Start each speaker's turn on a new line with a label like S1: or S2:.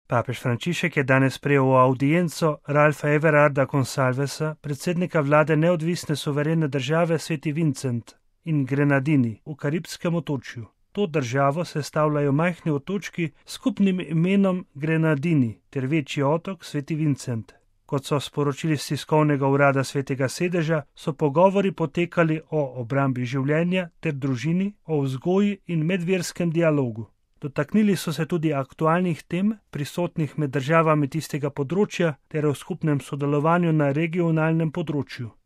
S1: Papež Frančišek je danes sprejel v audienco Ralfa Everarda Gonsalvesa, predsednika vlade neodvisne suverene države Sveti Vincent in Grenadini v Karibskem otočju. To državo sestavljajo majhni otočki s skupnim imenom Grenadini ter večji otok Sveti Vincent. Kot so sporočili z tiskovnega urada Svetega sedeža, so pogovori potekali o obrambi življenja ter družini, o vzgoji in medverskem dialogu. Dotaknili so se tudi aktualnih tem, prisotnih med državami tistega področja, ter o skupnem sodelovanju na regionalnem področju.